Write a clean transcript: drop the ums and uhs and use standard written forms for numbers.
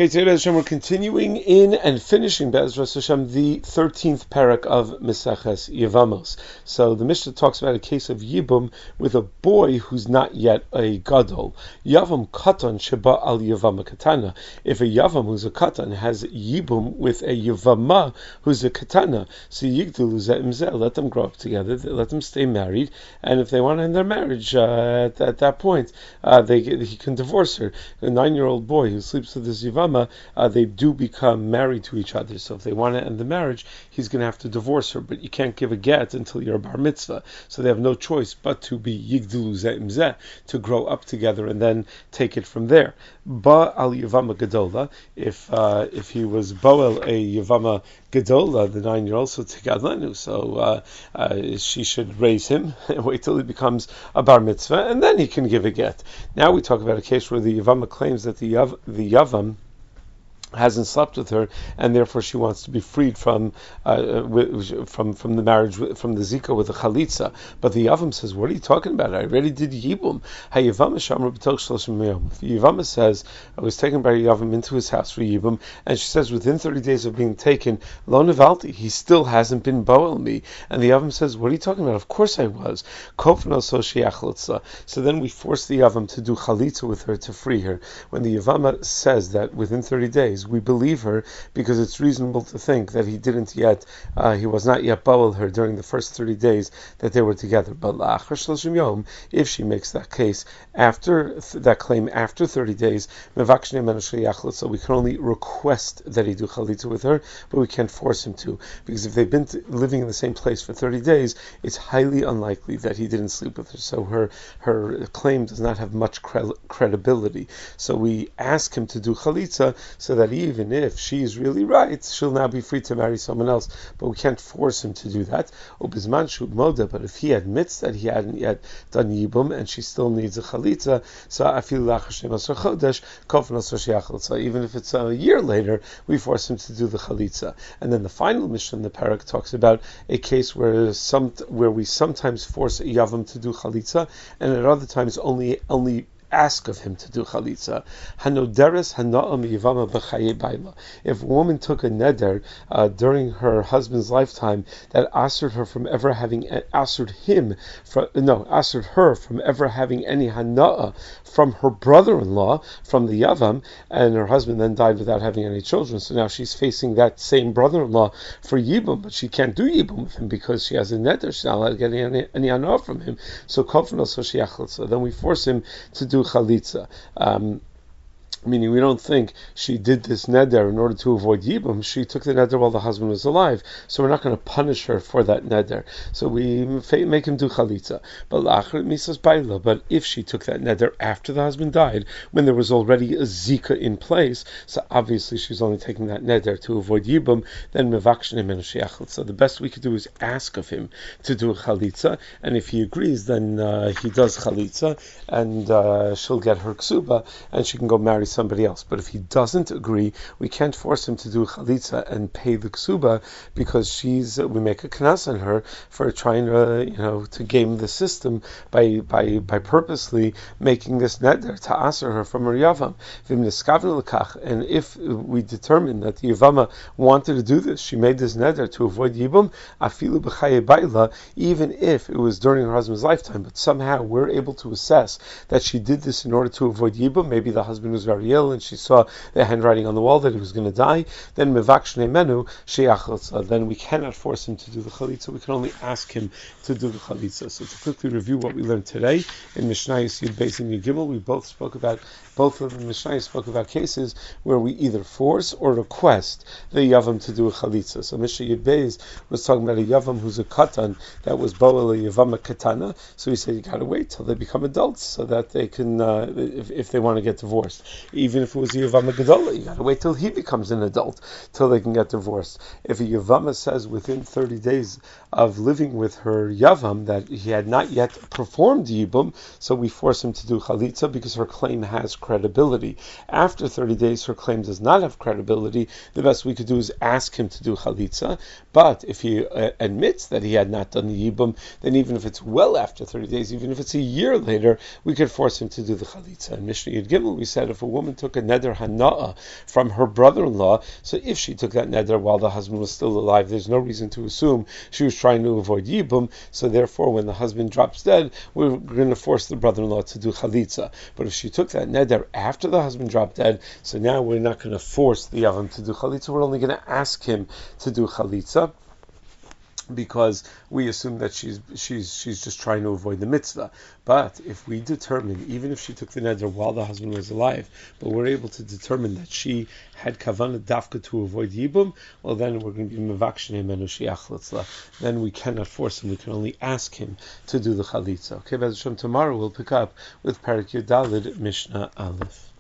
Okay, today Hashem, we're continuing in and finishing Be'ezras Hashem the 13th parak of Meseches Yevamos. So the Mishnah talks about a case of Yibum with a boy who's not yet a Gadol. Yavam Katan Sheba al Yavama Katana. If a Yavam who's a Katan has Yibum with a Yavama who's a Katana, so Yigdulu Ze'imzeh, let them grow up together, let them stay married, and if they want to end their marriage at that point, he can divorce her. A 9-year-old boy who sleeps with this Yavama, they do become married to each other. So if they want to end the marriage, he's going to have to divorce her. But you can't give a get until you're a bar mitzvah. So they have no choice but to be yigdulu ze'im zeh, to grow up together and then take it from there. Ba al Yavama Gedola, if he was Boel a Yavama Gedola, the 9-year-old, so Tigadlenu, so she should raise him and wait till he becomes a bar mitzvah, and then he can give a get. Now we talk about a case where the Yavama claims that the Yavam hasn't slept with her, and therefore she wants to be freed from the marriage, from the zika with the chalitza. But the Yavam says, "What are you talking about? I already did yibum." The Yavama says, "I was taken by a Yavam into his house for yibum," and she says, within 30 days of being taken, lo nevalti, he still hasn't been boel me. And the Yavam says, "What are you talking about? Of course I was." So then we force the Yavam to do chalitza with her to free her. When the Yavama says that within 30 days, we believe her because it's reasonable to think that he was not yet boel her during the first 30 days that they were together. But if she makes that case after that claim after 30 days, so we can only request that he do chalitza with her, but we can't force him to, because if they've been living in the same place for 30 days, it's highly unlikely that he didn't sleep with her. So her claim does not have much credibility. So we ask him to do chalitza so that even if she's really right, she'll now be free to marry someone else. But we can't force him to do that. But if he admits that he hadn't yet done yibum and she still needs a chalitza, so even if it's a year later, we force him to do the chalitza. And then the final mission in the parak talks about a case where we sometimes force a yavam to do chalitza, and at other times only ask of him to do chalitza. Hanoderes hana'am yivama b'chaye baila. If a woman took a neder during her husband's lifetime that assured her from ever having any hana'ah from her brother-in-law, from the yavam, and her husband then died without having any children, so now she's facing that same brother-in-law for yibum, but she can't do yibum with him because she has a neder. She's not allowed to get any hana'ah from him. So then we force him to do chalitza. Meaning we don't think she did this neder in order to avoid yibum. She took the neder while the husband was alive, so we're not going to punish her for that neder. So we make him do chalitza. But if she took that neder after the husband died, when there was already a zika in place, so obviously she's only taking that neder to avoid yibum, then so the best we could do is ask of him to do a chalitza, and if he agrees, then he does chalitza, and she'll get her ksuba, and she can go marry somebody else. But if he doesn't agree, we can't force him to do chalitza and pay the ksuba, because we make a knas on her for trying to game the system by purposely making this neder to aser her from her yavam. And if we determine that the yavama wanted to do this, she made this neder to avoid yibum, afilu b'chaye baila, even if it was during her husband's lifetime, but somehow we're able to assess that she did this in order to avoid yibum. Maybe the husband was very ill and she saw the handwriting on the wall that he was going to die, then mevakshne menu she'achotza, then we cannot force him to do the chalitza, we can only ask him to do the chalitza. So to quickly review what we learned today in Mishnayos Yud Beis and Yud Gimel, both of the Mishnayos spoke about cases where we either force or request the yavam to do a chalitza. So Mishnah Yud Beis was talking about a yavam who's a katan that was boel a yavama katana, so he said you got to wait till they become adults so that they can, if they want to get divorced. Even if it was a Yavama Gedola, you got to wait till he becomes an adult till they can get divorced. If a Yavama says within 30 days of living with her Yavam that he had not yet performed Yibum, so we force him to do Chalitza because her claim has credibility. After 30 days, her claim does not have credibility. The best we could do is ask him to do chalitza. But if he admits that he had not done the yibum, then even if it's well after 30 days, even if it's a year later, we could force him to do the chalitza. In Mishnah Yud Gimel, we said if a woman took a neder hana'a from her brother-in-law, so if she took that neder while the husband was still alive, there's no reason to assume she was trying to avoid yibum. So therefore, when the husband drops dead, we're going to force the brother-in-law to do chalitza. But if she took that neder after the husband dropped dead, so now we're not going to force the yavam to do chalitza. We're only going to ask him to do chalitza, because we assume that she's just trying to avoid the mitzvah. But if we determine, even if she took the neder while the husband was alive, but we're able to determine that she had kavanah dafka to avoid yibum, well then we're going to be mevakshin himenu shiach litzla. Then we cannot force him, we can only ask him to do the chalitza. Okay, B'ez Hashem, tomorrow we'll pick up with Parak Yud Daled, Mishnah Aleph.